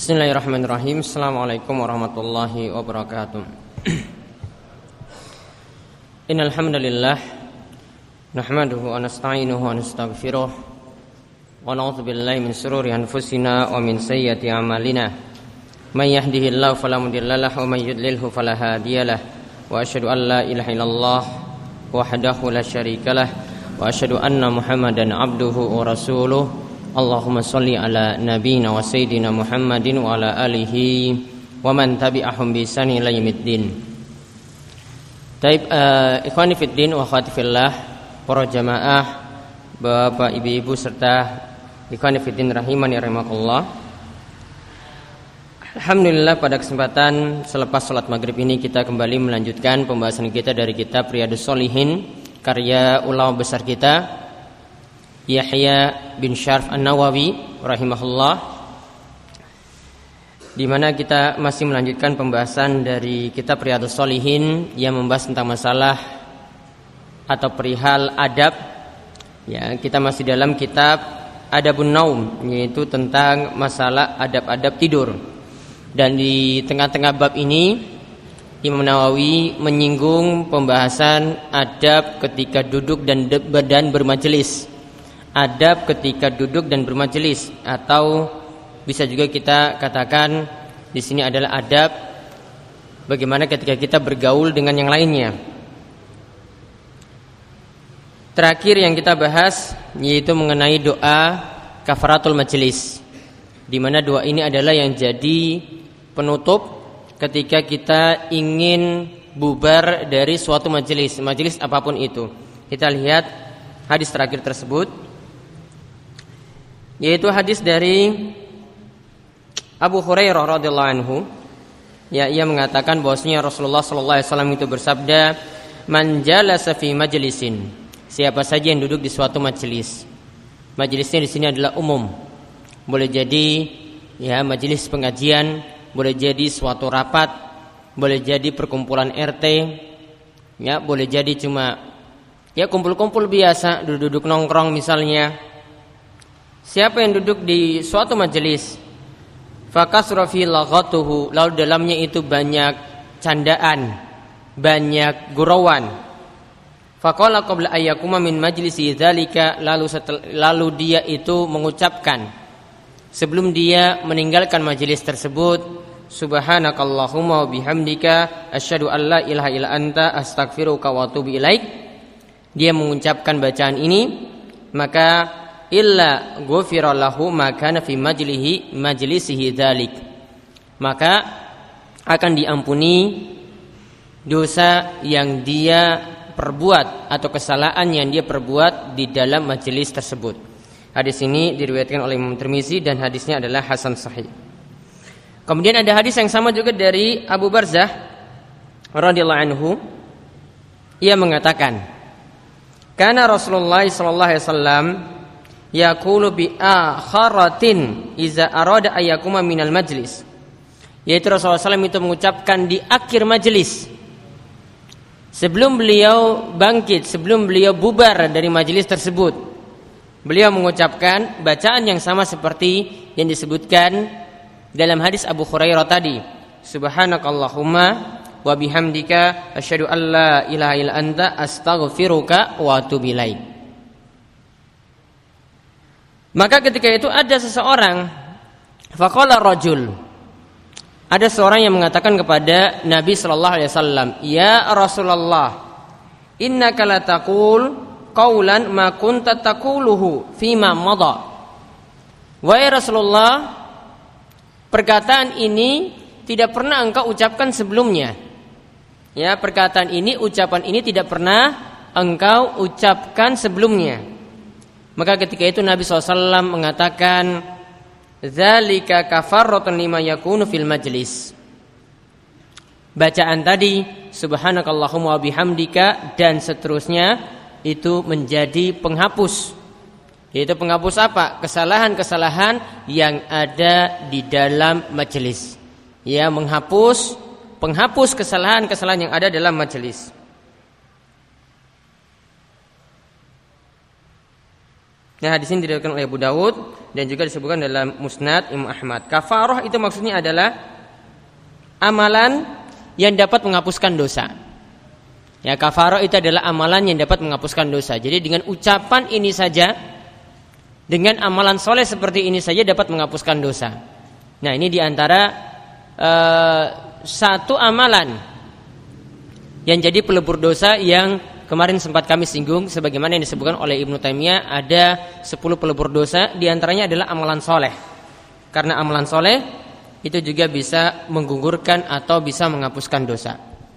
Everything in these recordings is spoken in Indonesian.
Bismillahirrahmanirrahim. Assalamualaikum warahmatullahi wabarakatuh. Innal hamdalillah nahmaduhu wa nasta'inuhu wa nastaghfiruh wa na'udzu billahi min shururi anfusina wa min sayyiati a'malina. May yahdihillahu fala mudilla lahu wa may yudlilhu fala hadiyalah. Wa asyhadu an la ilaha illallah wahdahu la syarikalah wa asyhadu anna Muhammadan abduhu wa rasuluh. Allahumma sholli ala nabiyyina wa sayyidina Muhammadin wa ala alihi wa man tabi'ahum bi ihsan ila yaumiddin. Taib ikhwani fiddin wa akhwati fillah, para jamaah, bapak, ibu-ibu serta ikhwani fiddin rahimani rahimakumullah. Alhamdulillah, pada kesempatan selepas salat maghrib ini kita kembali melanjutkan pembahasan kita dari kitab Riyadhus Shalihin karya ulama besar kita Yahya bin Syaraf An-Nawawi rahimahullah, di mana kita masih melanjutkan pembahasan dari kitab Riyadhus Shalihin yang membahas tentang masalah atau perihal adab. Ya, kita masih dalam kitab Adabun Naum, yaitu tentang masalah adab-adab tidur. Dan di tengah-tengah bab ini Imam Nawawi menyinggung pembahasan adab ketika duduk dan bermajelis. Adab ketika duduk dan bermajelis, atau bisa juga kita katakan di sini adalah adab bagaimana ketika kita bergaul dengan yang lainnya. Terakhir yang kita bahas yaitu mengenai doa kafaratul majelis, di mana doa ini adalah yang jadi penutup ketika kita ingin bubar dari suatu majelis apapun itu. Kita lihat hadis terakhir tersebut, yaitu hadis dari Abu Hurairah radhiyallahu anhu. Ya, ia mengatakan bahwasanya Rasulullah sallallahu alaihi wasallam itu bersabda, "Man jalasa fi majlisin." Siapa saja yang duduk di suatu majelis. Majelisnya di sini adalah umum. Boleh jadi ya majelis pengajian, boleh jadi suatu rapat, boleh jadi perkumpulan RT, ya boleh jadi cuma ya kumpul-kumpul biasa, duduk-duduk nongkrong misalnya. Siapa yang duduk di suatu majelis fakasra fi laghatuhu, lalu dalamnya itu banyak candaan, banyak gurauan. Faqala qabla ayyakuma min majlisi dzalika, lalu dia itu mengucapkan sebelum dia meninggalkan majelis tersebut, subhanakallahumma wa bihamdika asyhadu an la ilaha illa anta astaghfiruka wa atubu ilaik. Dia mengucapkan bacaan ini, maka illa ghufira lahu ma kana fi majlisihi dzalik, maka akan diampuni dosa yang dia perbuat atau kesalahan yang dia perbuat di dalam majelis tersebut. Hadis ini diriwayatkan oleh Imam Tirmizi dan hadisnya adalah hasan sahih. Kemudian ada hadis yang sama juga dari Abu Barzah radhiyallahu anhu. Ia mengatakan, kana Rasulullah sallallahu alaihi wasallam yaqulu bi akharatin iza arada ayyakuma minal majlis, yaitu Rasulullah SAW itu mengucapkan di akhir majlis, sebelum beliau bangkit, sebelum beliau bubar dari majlis tersebut, beliau mengucapkan bacaan yang sama seperti yang disebutkan dalam hadis Abu Hurairah tadi, subhanakallahumma wa bihamdika asyhadu an la ilaha illa anta astaghfiruka wa atubu ilaik. Maka ketika itu ada seseorang, faqala rajul, ada seorang yang mengatakan kepada Nabi sallallahu alaihi wasallam, ya Rasulullah, innaka la taqul qaulan ma kunta taquluhu fima madha. Wahai Rasulullah, perkataan ini tidak pernah engkau ucapkan sebelumnya. Ya, perkataan ini, ucapan ini tidak pernah engkau ucapkan sebelumnya. Maka ketika itu Nabi SAW mengatakan, dzalika kafarratun lima yakunu fil majlis. Bacaan tadi, subhanakallahumma wa bihamdika dan seterusnya, itu menjadi penghapus. Yaitu penghapus apa? Kesalahan-kesalahan yang ada di dalam majelis. Ya, penghapus kesalahan-kesalahan yang ada dalam majelis. Nah, hadis ini diriwayatkan oleh Abu Dawud dan juga disebutkan dalam Musnad Imam Ahmad. Kafarah itu maksudnya adalah amalan yang dapat menghapuskan dosa. Ya, kafarah itu adalah amalan yang dapat menghapuskan dosa. Jadi dengan ucapan ini saja, dengan amalan soleh seperti ini saja dapat menghapuskan dosa. Nah, ini diantara satu amalan yang jadi pelebur dosa yang kemarin sempat kami singgung, sebagaimana yang disebutkan oleh Ibnu Taimiyah, ada 10 pelebur dosa, diantaranya adalah amalan soleh. Karena amalan soleh itu juga bisa menggugurkan atau bisa menghapuskan dosa.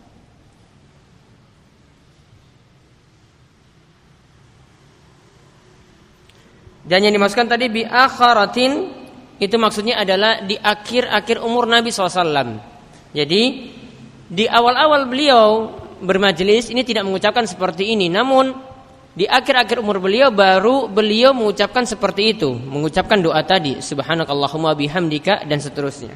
Dan yang dimaksudkan tadi bi akharatin itu maksudnya adalah di akhir-akhir umur Nabi SAW. Jadi di awal-awal beliau bermajelis ini tidak mengucapkan seperti ini, namun di akhir-akhir umur beliau baru beliau mengucapkan seperti itu, mengucapkan doa tadi, subhanakallahumma bihamdika dan seterusnya.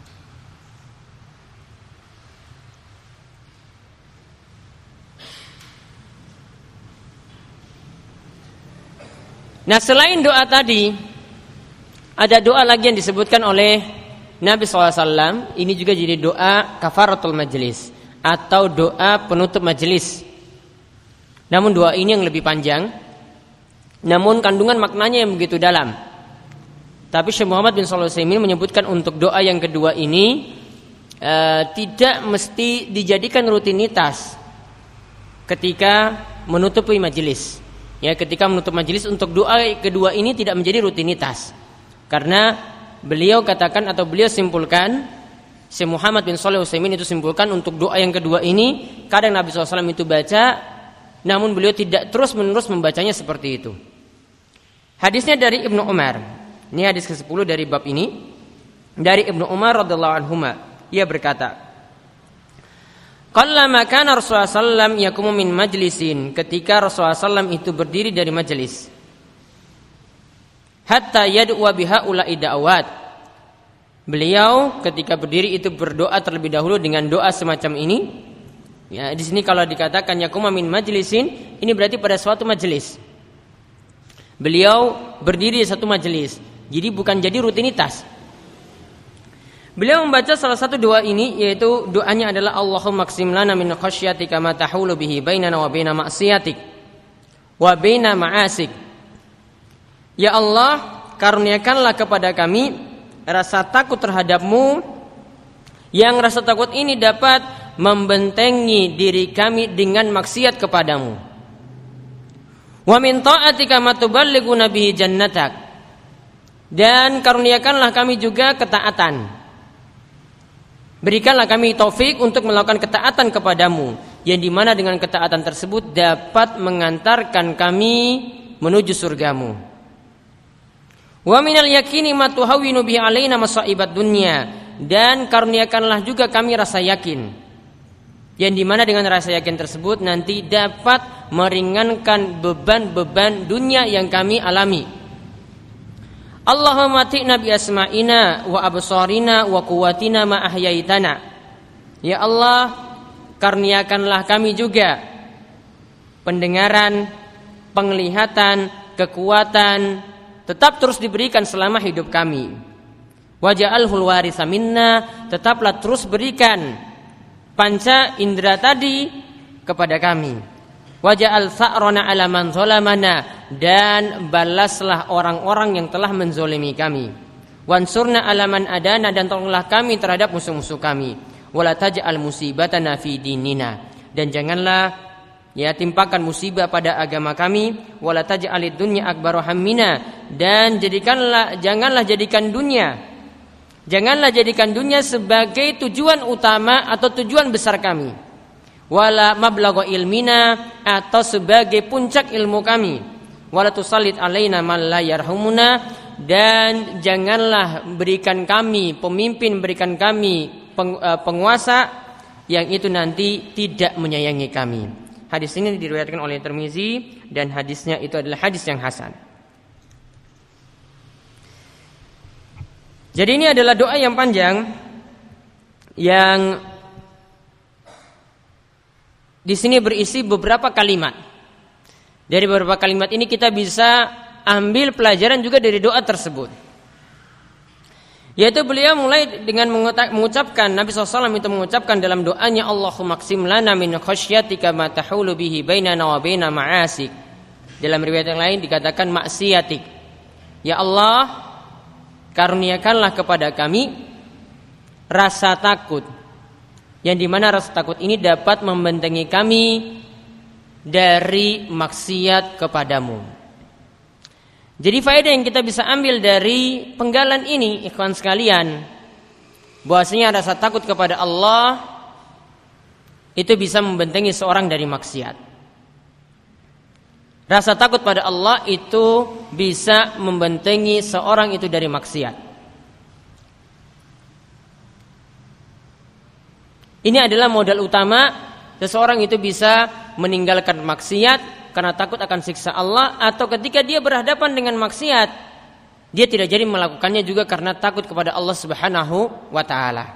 Nah, selain doa tadi, ada doa lagi yang disebutkan oleh Nabi SAW. Ini juga jadi doa kafaratul majlis atau doa penutup majelis. Namun doa ini yang lebih panjang, namun kandungan maknanya yang begitu dalam. Tapi Syekh Muhammad bin Shalih Al-Utsaimin menyebutkan untuk doa yang kedua ini tidak mesti dijadikan rutinitas ketika menutupi majelis. Ya, ketika menutup majelis untuk doa kedua ini tidak menjadi rutinitas. Karena beliau katakan atau beliau simpulkan, Syekh Muhammad bin Shalih Al-Utsaimin itu simpulkan untuk doa yang kedua ini kadang Nabi SAW itu baca, namun beliau tidak terus-menerus membacanya seperti itu. Hadisnya dari Ibnu Umar. Ini hadis ke-10 dari bab ini. Dari Ibnu Umar radhiyallahu anhuma, ia berkata, qallama kana Rasulullah sallam yaqumu min majlisin, ketika Rasulullah sallam itu berdiri dari majelis, hatta yad'u bihaula'i da'awat. Beliau ketika berdiri itu berdoa terlebih dahulu dengan doa semacam ini. Ya, di sini kalau dikatakan yaqumu min majlisin, ini berarti pada suatu majelis. Beliau berdiri di satu majelis. Jadi bukan jadi rutinitas. Beliau membaca salah satu doa ini, yaitu doanya adalah Allahumma qsim lana min khasyatika ma tahulu bihi bainana wa baina ma'siyatik wa baina ma'asik. Ya Allah, karuniakanlah kepada kami rasa takut terhadap-Mu, yang rasa takut ini dapat membentengi diri kami dengan maksiat kepadamu. Wa min ta'atika ma tuballighuna bihi jannatak, dan karuniakanlah kami juga ketaatan. Berikanlah kami taufik untuk melakukan ketaatan kepadamu, yang dimana dengan ketaatan tersebut dapat mengantarkan kami menuju surgamu. Wa minal yakini ma tuhawwinu bihi alaina masaibat dunya, dan karuniakanlah juga kami rasa yakin, yang dimana dengan rasa yakin tersebut nanti dapat meringankan beban-beban dunia yang kami alami. Allahumma ti'na bi asma'ina wa absarina wa quwwatina ma ahyaitana. Ya Allah, karuniakanlah kami juga pendengaran, penglihatan, kekuatan tetap terus diberikan selama hidup kami. Waja'alhul warisa minna, tetaplah terus berikan panca indera tadi kepada kami. Waja'al sa'rana 'ala man zalamana, dan balaslah orang-orang yang telah menzolimi kami. Wansurna 'ala man adana, dan tolonglah kami terhadap musuh-musuh kami. Wala taj'al musibatana fi dinina, dan janganlah timpakan musibah pada agama kami. Wala taj'alid dunya akbaru hammina, dan janganlah jadikan dunia sebagai tujuan utama atau tujuan besar kami. Wala mablagha ilmina, atau sebagai puncak ilmu kami. Wala tusallit alaina man la yarhamuna, dan janganlah berikan kami pemimpin, berikan kami penguasa yang itu nanti tidak menyayangi kami. Hadis ini diriwayatkan oleh Tirmizi, dan hadisnya itu adalah hadis yang hasan. Jadi ini adalah doa yang panjang yang di sini berisi beberapa kalimat. Dari beberapa kalimat ini kita bisa ambil pelajaran juga dari doa tersebut. Yaitu beliau mulai dengan mengucapkan, Nabi SAW itu mengucapkan dalam doanya, Allahumma qsim lana min khasyatika ma tahulu bihi bainana wa baina ma'asik. Dalam riwayat yang lain dikatakan maksiatik. Ya Allah, karuniakanlah kepada kami rasa takut, yang dimana rasa takut ini dapat membentengi kami dari maksiat kepadamu. Jadi faedah yang kita bisa ambil dari penggalan ini, ikhwan sekalian, bahwasanya rasa takut kepada Allah itu bisa membentengi seorang dari maksiat. Rasa takut pada Allah itu bisa membentengi seorang itu dari maksiat. Ini adalah modal utama seseorang itu bisa meninggalkan maksiat karena takut akan siksa Allah, atau ketika dia berhadapan dengan maksiat dia tidak jadi melakukannya juga karena takut kepada Allah Subhanahu wa taala.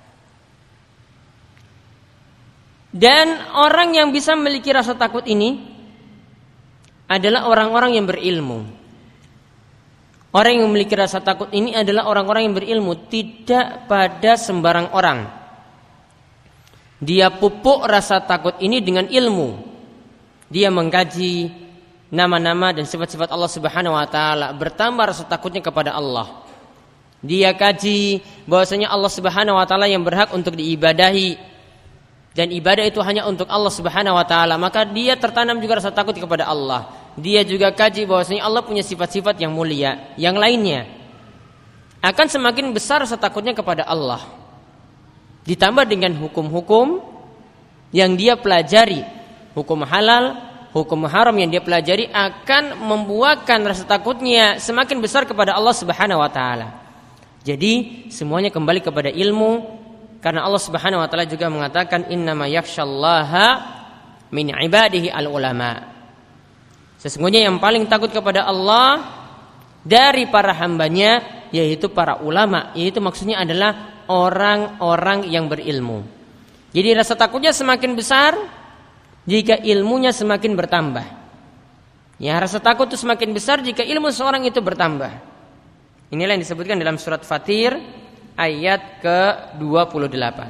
Dan orang yang bisa memiliki rasa takut ini adalah orang-orang yang berilmu. Orang yang memiliki rasa takut ini adalah orang-orang yang berilmu, tidak pada sembarang orang. Dia pupuk rasa takut ini dengan ilmu. Dia mengkaji nama-nama dan sifat-sifat Allah Subhanahu wa taala, bertambah rasa takutnya kepada Allah. Dia kaji bahwasanya Allah Subhanahu wa taala yang berhak untuk diibadahi, dan ibadah itu hanya untuk Allah Subhanahu wa taala, maka dia tertanam juga rasa takut kepada Allah. Dia juga kaji bahwasanya Allah punya sifat-sifat yang mulia, yang lainnya. Akan semakin besar rasa takutnya kepada Allah. Ditambah dengan hukum-hukum yang dia pelajari, hukum halal, hukum haram yang dia pelajari, akan membuahkan rasa takutnya semakin besar kepada Allah Subhanahu wa taala. Jadi semuanya kembali kepada ilmu, karena Allah Subhanahu wa taala juga mengatakan innama yakhsyallaha min ibadihi al-ulama. Sesungguhnya yang paling takut kepada Allah dari para hambanya yaitu para ulama, yaitu maksudnya adalah orang-orang yang berilmu. Jadi rasa takutnya semakin besar jika ilmunya semakin bertambah. Ya, rasa takut itu semakin besar jika ilmu seorang itu bertambah. Inilah yang disebutkan dalam surat Fatir ayat ke-28.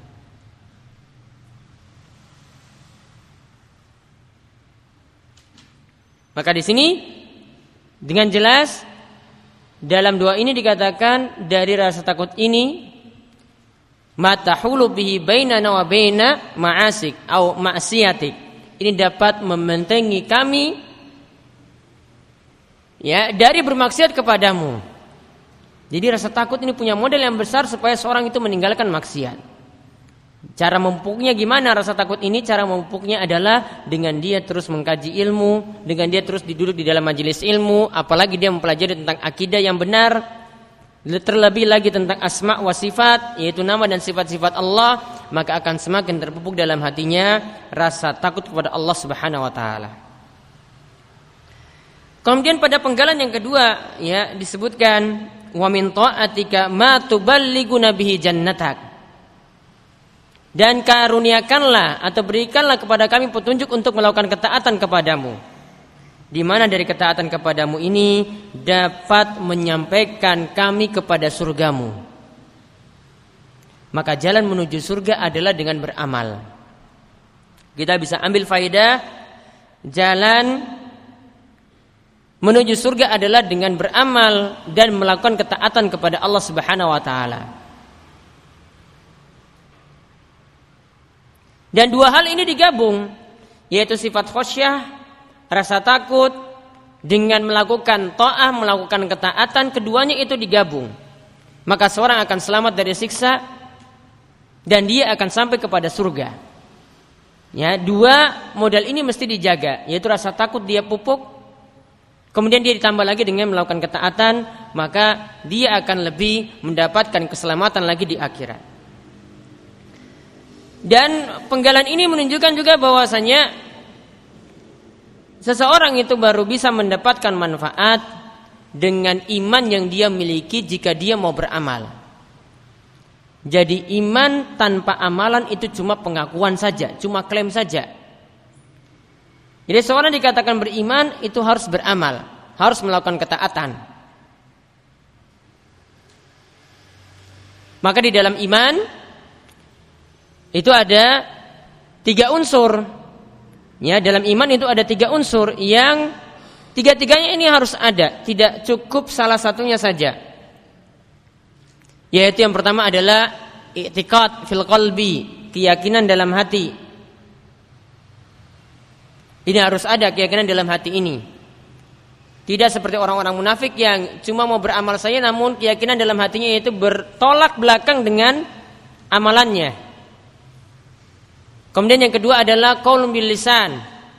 Maka di sini dengan jelas dalam doa ini dikatakan dari rasa takut ini matahulu bihi bainana wa baina ma'asik atau maksiatik. Ini dapat membentengi kami ya dari bermaksiat kepadamu. Jadi rasa takut ini punya modal yang besar supaya seorang itu meninggalkan maksiat. Cara memupuknya gimana rasa takut ini? Cara memupuknya adalah dengan dia terus mengkaji ilmu, dengan dia terus duduk di dalam majelis ilmu, apalagi dia mempelajari tentang akidah yang benar, terlebih lagi tentang asma wa sifat, yaitu nama dan sifat-sifat Allah, maka akan semakin terpupuk dalam hatinya rasa takut kepada Allah Subhanahu wa taala. Kemudian pada penggalan yang kedua ya disebutkan wa min ta'atika ma tuballighuna bihi jannatak. Dan karuniakanlah atau berikanlah kepada kami petunjuk untuk melakukan ketaatan kepadamu, di mana dari ketaatan kepadamu ini dapat menyampaikan kami kepada surgamu. Maka jalan menuju surga adalah dengan beramal. Kita bisa ambil faedah, jalan menuju surga adalah dengan beramal dan melakukan ketaatan kepada Allah Subhanahu wa taala. Dan dua hal ini digabung, yaitu sifat khasyah, rasa takut, dengan melakukan ta'ah, melakukan ketaatan, keduanya itu digabung. Maka seorang akan selamat dari siksa dan dia akan sampai kepada surga. Ya, dua modal ini mesti dijaga, yaitu rasa takut dia pupuk, kemudian dia ditambah lagi dengan melakukan ketaatan, maka dia akan lebih mendapatkan keselamatan lagi di akhirat. Dan penggalan ini menunjukkan juga bahwasanya seseorang itu baru bisa mendapatkan manfaat dengan iman yang dia miliki jika dia mau beramal. Jadi iman tanpa amalan itu cuma pengakuan saja, cuma klaim saja. Jadi seorang dikatakan beriman itu harus beramal, harus melakukan ketaatan. Maka di dalam iman itu ada 3 unsur. Ya, dalam iman itu ada 3 unsur yang tiga-tiganya ini harus ada, tidak cukup salah satunya saja. Yaitu yang pertama adalah i'tiqad fil qalbi, keyakinan dalam hati. Ini harus ada keyakinan dalam hati ini. Tidak seperti orang-orang munafik yang cuma mau beramal saja namun keyakinan dalam hatinya itu bertolak belakang dengan amalannya. Kemudian yang kedua adalah qaulun bil lisan,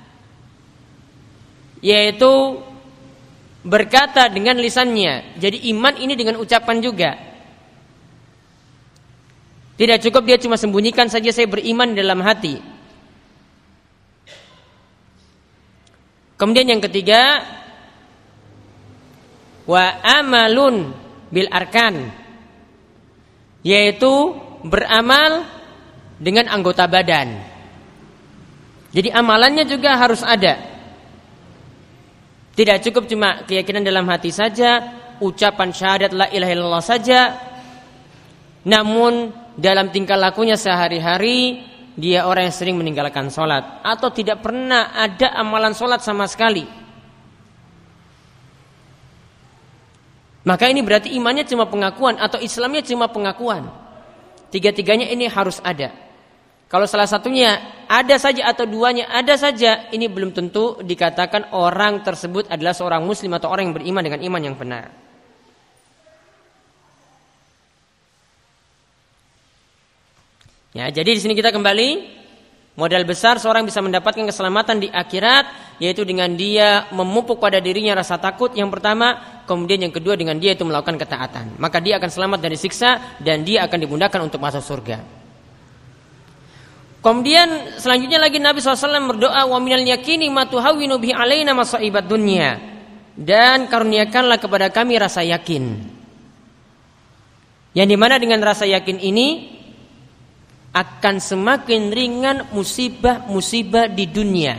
yaitu berkata dengan lisannya. Jadi iman ini dengan ucapan juga. Tidak cukup dia cuma sembunyikan saja saya beriman dalam hati. Kemudian yang ketiga, wa amalun bil arkan, yaitu beramal dengan anggota badan. Jadi amalannya juga harus ada. Tidak cukup cuma keyakinan dalam hati saja, ucapan syahadat la ilaha illallah saja, namun dalam tingkah lakunya sehari-hari dia orang yang sering meninggalkan sholat atau tidak pernah ada amalan sholat sama sekali. Maka ini berarti imannya cuma pengakuan atau Islamnya cuma pengakuan. Tiga-tiganya ini harus ada. Kalau salah satunya ada saja atau duanya ada saja, ini belum tentu dikatakan orang tersebut adalah seorang muslim atau orang yang beriman dengan iman yang benar. Ya, jadi di sini kita kembali modal besar seorang bisa mendapatkan keselamatan di akhirat, yaitu dengan dia memupuk pada dirinya rasa takut yang pertama, kemudian yang kedua dengan dia itu melakukan ketaatan. Maka dia akan selamat dari siksa dan dia akan dimudahkan untuk masuk surga. Kemudian selanjutnya lagi Nabi SAW berdoa, wa minal yakini ma tuhawwinu bihi alaina masaibat dunya, dan karuniakanlah kepada kami rasa yakin. Yang dimana dengan rasa yakin ini akan semakin ringan musibah-musibah di dunia.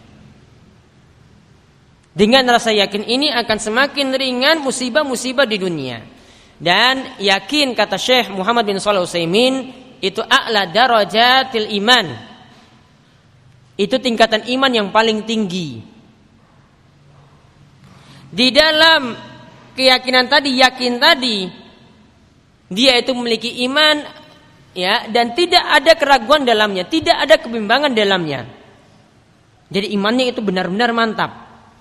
Dengan rasa yakin ini akan semakin ringan musibah-musibah di dunia. Dan yakin, kata Syekh Muhammad bin Shalih Al-Utsaimin, itu a'la darajatil iman. Itu tingkatan iman yang paling tinggi. Di dalam keyakinan tadi, yakin tadi, dia itu memiliki iman, ya, dan tidak ada keraguan dalamnya, tidak ada kebimbangan dalamnya. Jadi imannya itu benar-benar mantap.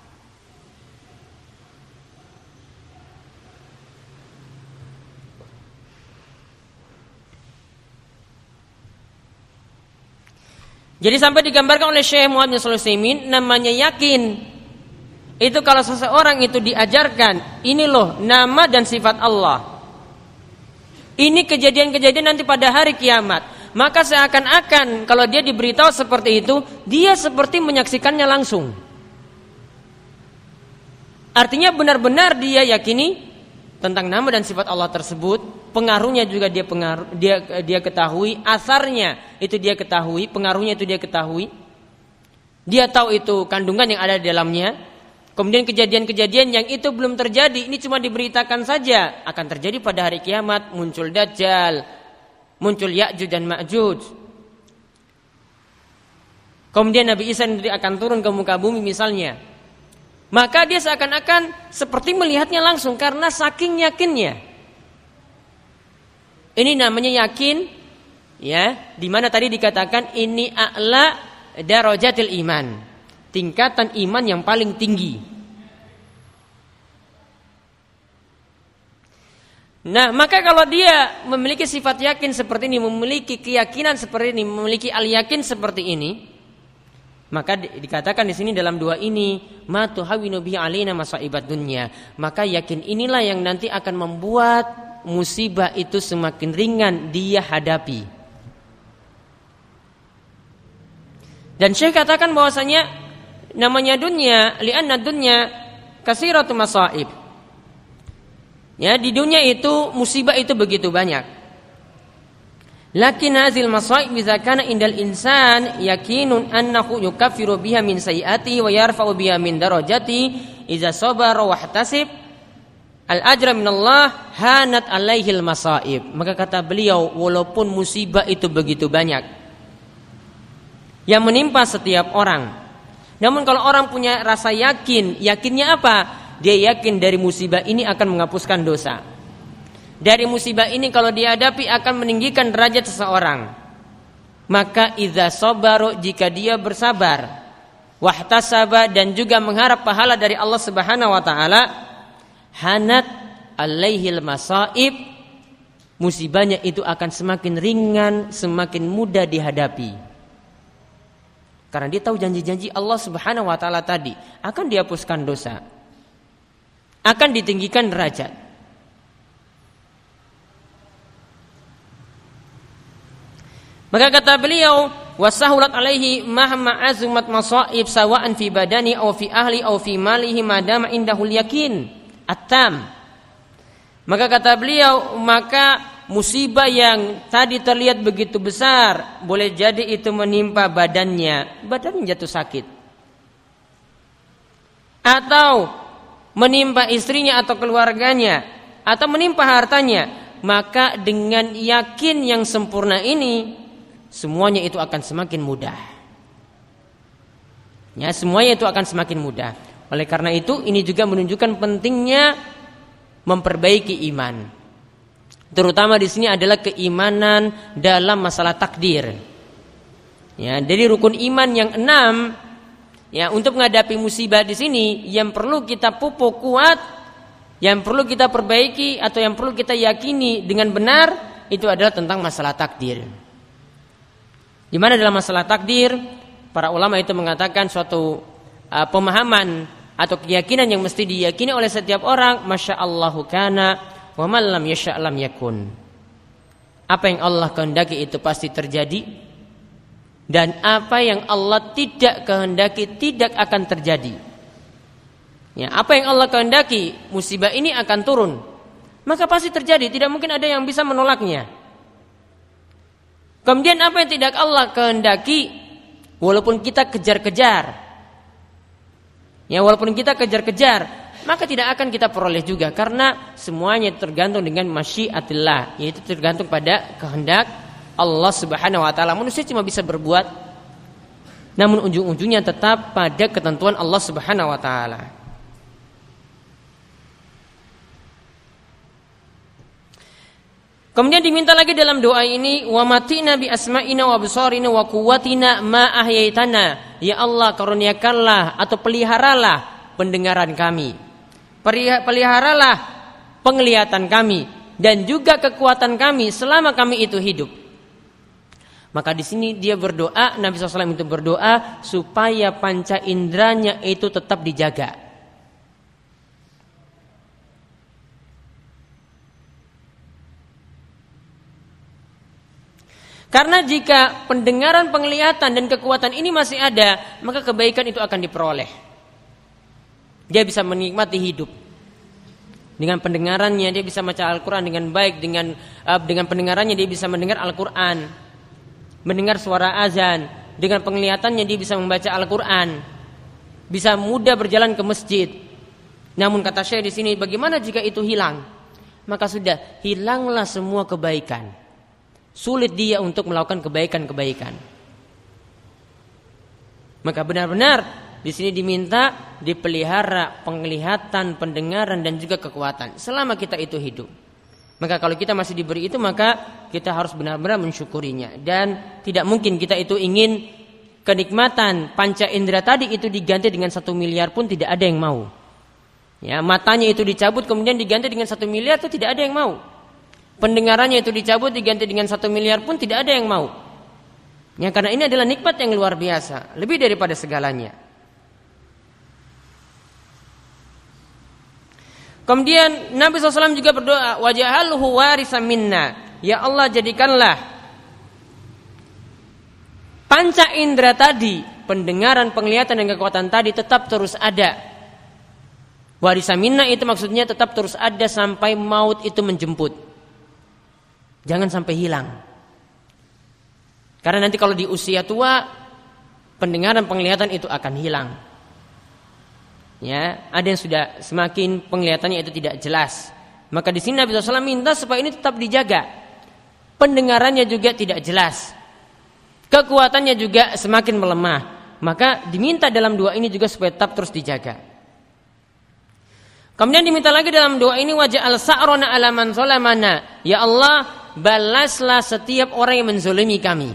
Jadi sampai digambarkan oleh Syekh Muhammad bin Shalih Al-Utsaimin, namanya yakin itu kalau seseorang itu diajarkan, ini loh nama dan sifat Allah, ini kejadian-kejadian nanti pada hari kiamat, maka seakan-akan kalau dia diberitahu seperti itu, dia seperti menyaksikannya langsung. Artinya benar-benar dia yakini tentang nama dan sifat Allah tersebut, pengaruhnya juga dia ketahui, asarnya itu dia ketahui, pengaruhnya itu dia ketahui. Dia tahu itu kandungan yang ada di dalamnya. Kemudian kejadian-kejadian yang itu belum terjadi, ini cuma diberitakan saja, akan terjadi pada hari kiamat, muncul Dajjal, muncul Ya'juj dan Ma'juj. Kemudian Nabi Isa nanti akan turun ke muka bumi misalnya. Maka dia seakan-akan seperti melihatnya langsung karena saking yakinnya. Ini namanya yakin, ya, di mana tadi dikatakan ini a'la darajatil iman, tingkatan iman yang paling tinggi. Nah, maka kalau dia memiliki sifat yakin seperti ini, memiliki keyakinan seperti ini, memiliki al-yakin seperti ini, maka dikatakan di sini dalam doa ini, ma tuhawwinu bihi alaina masaibat dunya. Maka yakin inilah yang nanti akan membuat musibah itu semakin ringan dia hadapi. Dan Syekh katakan bahwasanya namanya dunia, li'anna dunya kasiratu masaib. Ya, di dunia itu musibah itu begitu banyak. Lakin hazil masaib idza kana indal insan yakinun annahu yukaffiru biha min sayyiati wa yarfa'u biha min darajati idza sabara wahtasib al-ajra minallah hanat alaihil masaib. Maka kata beliau, walaupun musibah itu begitu banyak yang menimpa setiap orang, namun kalau orang punya rasa yakin, yakinnya apa? Dia yakin dari musibah ini akan menghapuskan dosa. Dari musibah ini kalau dihadapi akan meninggikan derajat seseorang. Maka idza sabaru, jika dia bersabar, wahtasaba, dan juga mengharap pahala dari Allah Subhanahu wa taala, hanat alaihil masaib, musibahnya itu akan semakin ringan, semakin mudah dihadapi. Karena dia tahu janji-janji Allah Subhanahu wa taala tadi, akan dihapuskan dosa, akan ditinggikan derajat. Maka kata beliau, wasahulat alaihi mahma azumat masaib sawa'an fi badani aw fi ahli aw fi malihi madama indahul yakin attam. Maka kata beliau, maka musibah yang tadi terlihat begitu besar, boleh jadi itu menimpa badannya jatuh sakit, atau menimpa istrinya atau keluarganya, atau menimpa hartanya, maka dengan yakin yang sempurna ini semuanya itu akan semakin mudah. Ya, semuanya itu akan semakin mudah. Oleh karena itu, ini juga menunjukkan pentingnya memperbaiki iman. Terutama di sini adalah keimanan dalam masalah takdir. Ya, dari rukun iman yang 6, ya, untuk menghadapi musibah di sini yang perlu kita pupuk kuat, yang perlu kita perbaiki atau yang perlu kita yakini dengan benar, itu adalah tentang masalah takdir. Di mana dalam masalah takdir, para ulama itu mengatakan suatu pemahaman atau keyakinan yang mesti diyakini oleh setiap orang, masyaallahu kana wa man lam yasha' lam yakun. Apa yang Allah kehendaki itu pasti terjadi, dan apa yang Allah tidak kehendaki tidak akan terjadi. Ya, apa yang Allah kehendaki, musibah ini akan turun, maka pasti terjadi, tidak mungkin ada yang bisa menolaknya. Kemudian apa yang tidak Allah kehendaki, walaupun kita kejar-kejar, ya, walaupun kita kejar-kejar, maka tidak akan kita peroleh juga, karena semuanya tergantung dengan masyiatillah, yaitu tergantung pada kehendak Allah Subhanahu wa taala. Manusia cuma bisa berbuat, namun ujung-ujungnya tetap pada ketentuan Allah Subhanahu wa taala. Kemudian diminta lagi dalam doa ini, wa matina bi asma'ina wa absarina wa quwwatina ma ahyaitana. Ya Allah, karuniakanlah atau peliharalah pendengaran kami, peliharalah penglihatan kami, dan juga kekuatan kami selama kami itu hidup. Maka di sini dia berdoa, Nabi SAW itu berdoa supaya panca inderanya itu tetap dijaga. Karena jika pendengaran, penglihatan, dan kekuatan ini masih ada, maka kebaikan itu akan diperoleh. Dia bisa menikmati hidup. Dengan pendengarannya dia bisa baca Al-Quran dengan baik. Dengan pendengarannya dia bisa mendengar Al-Quran, mendengar suara azan. Dengan penglihatannya dia bisa membaca Al-Quran, bisa mudah berjalan ke masjid. Namun kata Syekh di sini, bagaimana jika itu hilang? Maka sudah hilanglah semua kebaikan. Sulit dia untuk melakukan kebaikan-kebaikan. Maka benar-benar di sini diminta dipelihara penglihatan, pendengaran, dan juga kekuatan selama kita itu hidup. Maka kalau kita masih diberi itu, maka kita harus benar-benar mensyukurinya. Dan tidak mungkin kita itu ingin kenikmatan panca indera tadi itu diganti dengan 1 miliar pun tidak ada yang mau. Ya, matanya itu dicabut kemudian diganti dengan 1 miliar itu tidak ada yang mau. Pendengarannya itu dicabut diganti dengan 1 miliar pun tidak ada yang mau. Ya, karena ini adalah nikmat yang luar biasa, lebih daripada segalanya. Kemudian Nabi SAW juga berdoa, wajahalhu warisan minna. Ya Allah, jadikanlah panca indera tadi, pendengaran, penglihatan, dan kekuatan tadi tetap terus ada. Warisan minna itu maksudnya tetap terus ada sampai maut itu menjemput. Jangan sampai hilang. Karena nanti kalau di usia tua, pendengaran, penglihatan itu akan hilang. Ya, ada yang sudah semakin penglihatannya itu tidak jelas. Maka di sini Nabi SAW minta supaya ini tetap dijaga. Pendengarannya juga tidak jelas. Kekuatannya juga semakin melemah. Maka diminta dalam doa ini juga supaya tetap terus dijaga. Kemudian diminta lagi dalam doa ini, waj'al sa'rana 'ala man zalamana. Ya Allah, balaslah setiap orang yang menzalimi kami.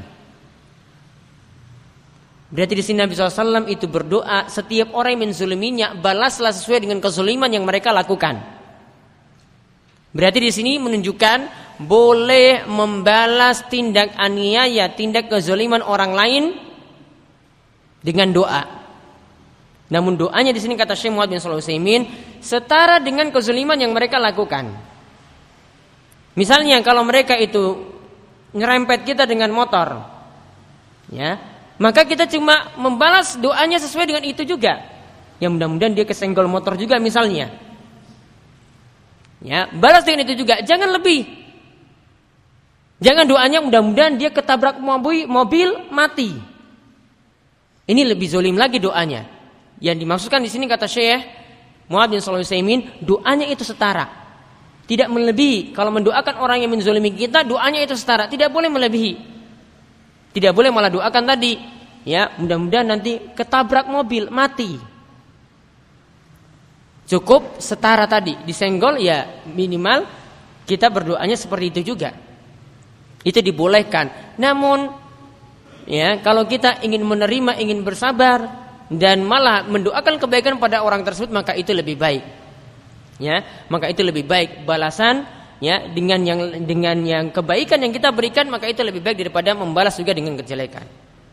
Berarti di sini Nabi SAW itu berdoa setiap orang yang menzaliminya balaslah sesuai dengan kezaliman yang mereka lakukan. Berarti di sini menunjukkan boleh membalas tindak aniaya, tindak kezaliman orang lain dengan doa. Namun doanya di sini kata Syekh Muhammad bin Shalih Al-Utsaimin setara dengan kezaliman yang mereka lakukan. Misalnya kalau mereka itu nyerempet kita dengan motor, ya, maka kita cuma membalas doanya sesuai dengan itu juga. Ya mudah-mudahan dia kesenggol motor juga misalnya. Ya, balas dengan itu juga, jangan lebih. Jangan doanya mudah-mudahan dia ketabrak mobil mati. Ini lebih zalim lagi doanya. Yang dimaksudkan di sini kata Syekh Muhammad bin Shalih Al-Utsaimin, doanya itu setara. Tidak melebihi. Kalau mendoakan orang yang menzalimi kita, doanya itu setara, tidak boleh melebihi. Tidak boleh malah doakan tadi, ya mudah-mudahan nanti ketabrak mobil mati. Cukup setara tadi, disenggol ya minimal kita berdoanya seperti itu juga. Itu dibolehkan. Namun ya kalau kita ingin menerima, ingin bersabar dan malah mendoakan kebaikan pada orang tersebut, maka itu lebih baik. Ya, maka itu lebih baik balasan ya dengan yang kebaikan yang kita berikan, maka itu lebih baik daripada membalas juga dengan kejelekan.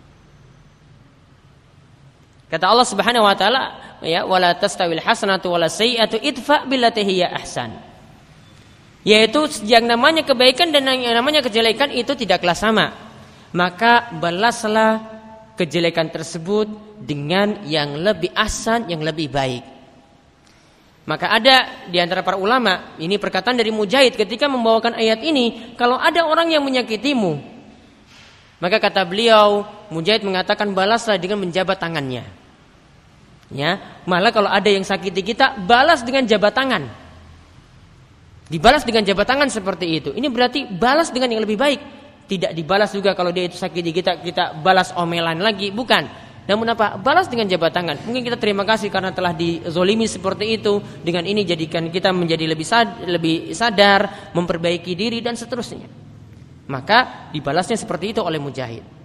Kata Allah Subhanahu wa taala, ya wala tastawil hasanatu wala sayyi'atu idfa billati hiya ahsan. Yaitu yang namanya kebaikan dan yang namanya kejelekan itu tidaklah sama. Maka balaslah kejelekan tersebut dengan yang lebih ahsan, yang lebih baik. Maka ada di antara para ulama, ini perkataan dari Mujahid ketika membawakan ayat ini, kalau ada orang yang menyakitimu, maka kata beliau, Mujahid mengatakan balaslah dengan menjabat tangannya. Ya, malah kalau ada yang sakiti kita, balas dengan jabat tangan. Dibalas dengan jabat tangan seperti itu. Ini berarti balas dengan yang lebih baik. Tidak dibalas juga kalau dia itu sakiti kita balas omelan lagi, bukan. Namun apa? Balas dengan jabat tangan. Mungkin kita terima kasih karena telah dizolimi seperti itu. Dengan ini jadikan kita menjadi lebih sadar, memperbaiki diri dan seterusnya. Maka dibalasnya seperti itu oleh Mujahid.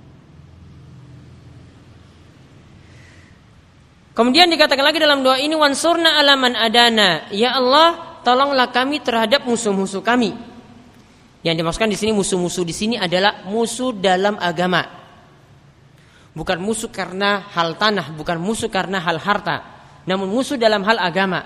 Kemudian dikatakan lagi dalam doa ini, wansurna alaman adana. Ya Allah, tolonglah kami terhadap musuh-musuh kami. Yang dimaksudkan di sini musuh-musuh di sini adalah musuh dalam agama. Bukan musuh karena hal tanah, bukan musuh karena hal harta, namun musuh dalam hal agama.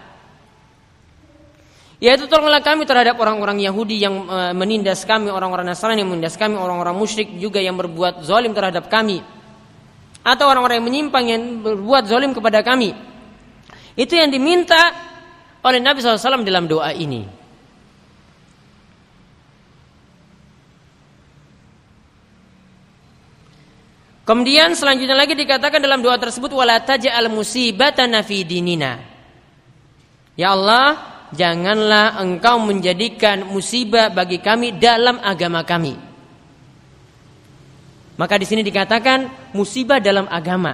Yaitu tolonglah kami terhadap orang-orang Yahudi yang menindas kami, orang-orang Nasrani yang menindas kami, orang-orang musyrik juga yang berbuat zalim terhadap kami, atau orang-orang yang menyimpang yang berbuat zalim kepada kami. Itu yang diminta oleh Nabi SAW dalam doa ini. Kemudian selanjutnya lagi dikatakan dalam doa tersebut, wala taj'al musibatana fi dinina. Ya Allah, janganlah engkau menjadikan musibah bagi kami dalam agama kami. Maka di sini dikatakan musibah dalam agama.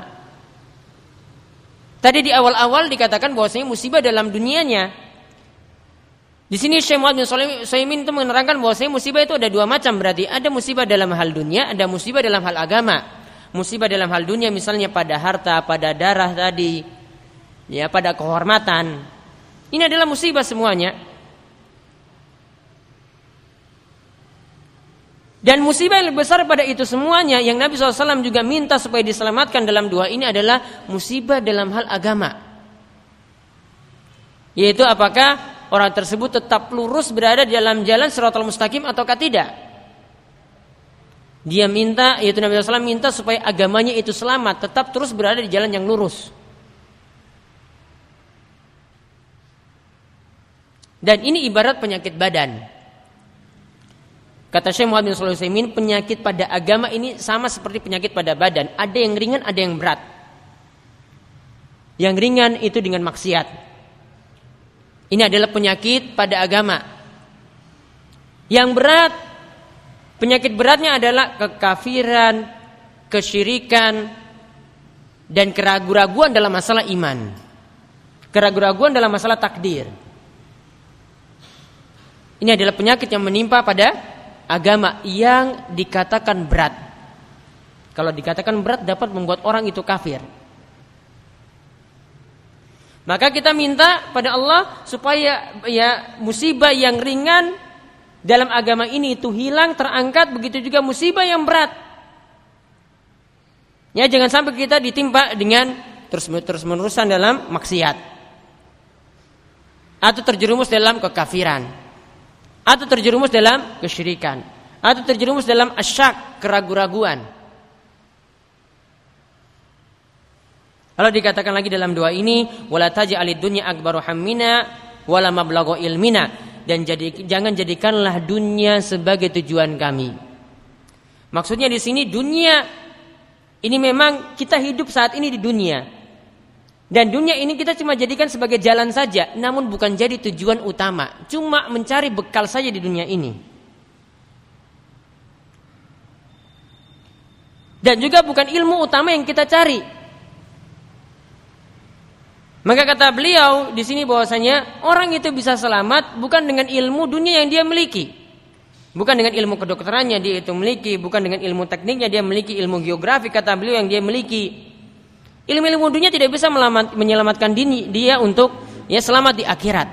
Tadi di awal-awal dikatakan bahwasanya musibah dalam dunianya. Di sini Syekh Muhammad bin Shalih Al-Utsaimin itu menerangkan bahwasanya musibah itu ada dua macam, berarti ada musibah dalam hal dunia, ada musibah dalam hal agama. Musibah dalam hal dunia misalnya pada harta, pada darah tadi, ya pada kehormatan. Ini adalah musibah semuanya. Dan musibah yang lebih besar pada itu semuanya yang Nabi SAW juga minta supaya diselamatkan dalam doa ini adalah musibah dalam hal agama. Yaitu apakah orang tersebut tetap lurus berada di dalam jalan Shiratal Mustaqim ataukah tidak. Dia minta, yaitu Nabi SAW minta supaya agamanya itu selamat, tetap terus berada di jalan yang lurus. Dan ini ibarat penyakit badan. Kata Syekh Muhammad bin Shalih Al-Utsaimin, penyakit pada agama ini sama seperti penyakit pada badan. Ada yang ringan, ada yang berat. Yang ringan itu dengan maksiat. Ini adalah penyakit pada agama. Yang berat, penyakit beratnya adalah kekafiran, kesyirikan, dan keraguan-raguan dalam masalah iman. Keraguan-raguan dalam masalah takdir. Ini adalah penyakit yang menimpa pada agama yang dikatakan berat. Kalau dikatakan berat dapat membuat orang itu kafir. Maka kita minta pada Allah supaya musibah yang ringan dalam agama ini itu hilang, terangkat, begitu juga musibah yang berat. Ya, jangan sampai kita ditimpa dengan terus-menerusan dalam maksiat, atau terjerumus dalam kekafiran, atau terjerumus dalam kesyirikan, atau terjerumus dalam asyak, keraguan-raguan. Kalau dikatakan lagi dalam doa ini, wala taj'alid dunya akbaru hammina wala mablagha ilmina, dan jangan jadikanlah dunia sebagai tujuan kami. Maksudnya di sini dunia ini memang kita hidup saat ini di dunia. Dan dunia ini kita cuma jadikan sebagai jalan saja, namun bukan jadi tujuan utama. Cuma mencari bekal saja di dunia ini. Dan juga bukan ilmu utama yang kita cari. Maka kata beliau di sini bahwasanya orang itu bisa selamat bukan dengan ilmu dunia yang dia miliki, bukan dengan ilmu kedokterannya dia itu miliki, bukan dengan ilmu tekniknya dia miliki, ilmu geografi kata beliau yang dia miliki. Ilmu-ilmu dunia tidak bisa menyelamatkan dia untuk selamat di akhirat.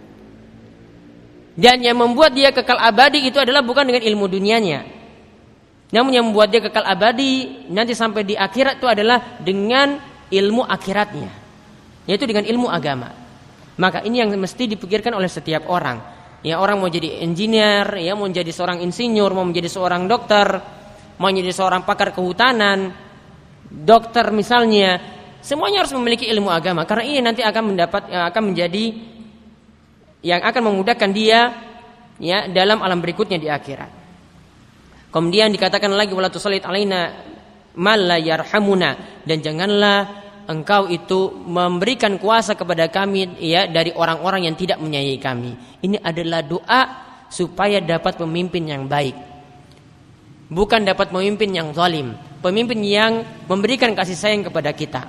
Dan yang membuat dia kekal abadi itu adalah bukan dengan ilmu dunianya, namun yang membuat dia kekal abadi nanti sampai di akhirat itu adalah dengan ilmu akhiratnya, yaitu dengan ilmu agama. Maka ini yang mesti dipikirkan oleh setiap orang. Ya, orang mau jadi engineer, ya mau jadi seorang insinyur, mau menjadi seorang dokter, mau menjadi seorang pakar kehutanan, dokter misalnya, semuanya harus memiliki ilmu agama karena ini nanti akan menjadi yang akan memudahkan dia dalam alam berikutnya di akhirat. Kemudian dikatakan lagi wala tusallit alaina mal la yarhamuna, dan janganlah engkau itu memberikan kuasa kepada kami dari orang-orang yang tidak menyayangi kami. Ini adalah doa supaya dapat pemimpin yang baik, bukan dapat pemimpin yang zalim, pemimpin yang memberikan kasih sayang kepada kita.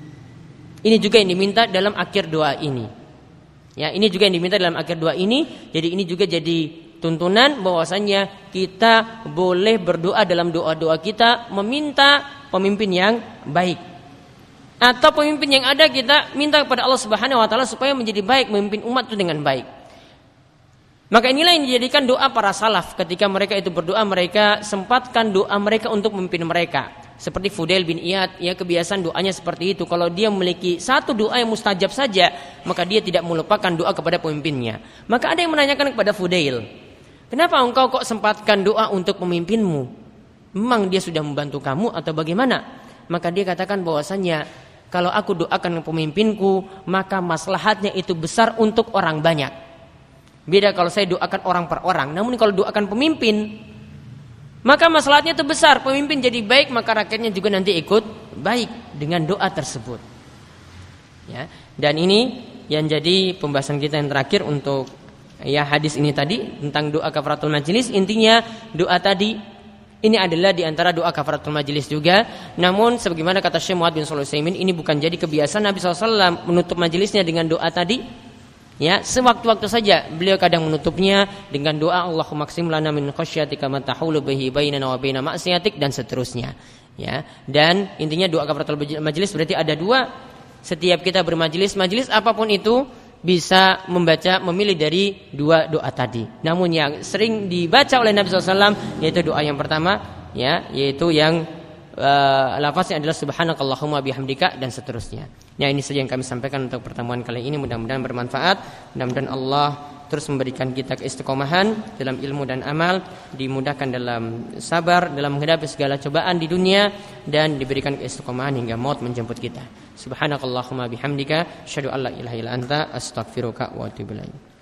Ini juga yang diminta dalam akhir doa ini. Ya, ini juga yang diminta dalam akhir doa ini. Jadi ini juga jadi tuntunan bahwasanya kita boleh berdoa dalam doa-doa kita meminta pemimpin yang baik. Atau pemimpin yang ada kita minta kepada Allah Subhanahu wa taala supaya menjadi baik, memimpin umat itu dengan baik. Maka inilah yang dijadikan doa para salaf ketika mereka itu berdoa, mereka sempatkan doa mereka untuk memimpin mereka. Seperti Fudail bin Iyad, kebiasaan doanya seperti itu. Kalau dia memiliki satu doa yang mustajab saja, maka dia tidak melupakan doa kepada pemimpinnya. Maka ada yang menanyakan kepada Fudail, kenapa engkau kok sempatkan doa untuk pemimpinmu? Memang dia sudah membantu kamu atau bagaimana? Maka dia katakan bahwasanya kalau aku doakan pemimpinku, maka maslahatnya itu besar untuk orang banyak. Beda kalau saya doakan orang per orang. Namun kalau doakan pemimpin, maka maslahatnya itu besar. Pemimpin jadi baik, maka rakyatnya juga nanti ikut baik dengan doa tersebut. Ya, dan ini yang jadi pembahasan kita yang terakhir untuk hadis ini tadi tentang doa kafaratul majelis. Intinya doa tadi ini adalah di antara doa kafaratul majelis juga. Namun sebagaimana kata Syekh Muhammad bin Shalih Al-Utsaimin, ini bukan jadi kebiasaan Nabi SAW menutup majelisnya dengan doa tadi. Ya, sewaktu-waktu saja beliau kadang menutupnya dengan doa Allahumma qsim lana min khasyatika ma tahulu bihi bainana wa baina ma'siyatik, dan seterusnya. Ya, dan intinya doa kafaratul majelis berarti ada dua. Setiap kita bermajelis, majelis apapun itu bisa memilih dari dua doa tadi. Namun yang sering dibaca oleh Nabi SAW yaitu doa yang pertama, yaitu yang lafaznya adalah subhanakallahumma bihamdika dan seterusnya. Ini saja yang kami sampaikan untuk pertemuan kali ini. Mudah-mudahan bermanfaat. Mudah-mudahan Allah terus memberikan kita keistiqomahan dalam ilmu dan amal, dimudahkan dalam sabar dalam menghadapi segala cobaan di dunia, dan diberikan keistiqomahan hingga maut menjemput kita. Subhanakallahumma bihamdika asyhadu an la ilaha illa anta astaghfiruka wa atubu ilaik.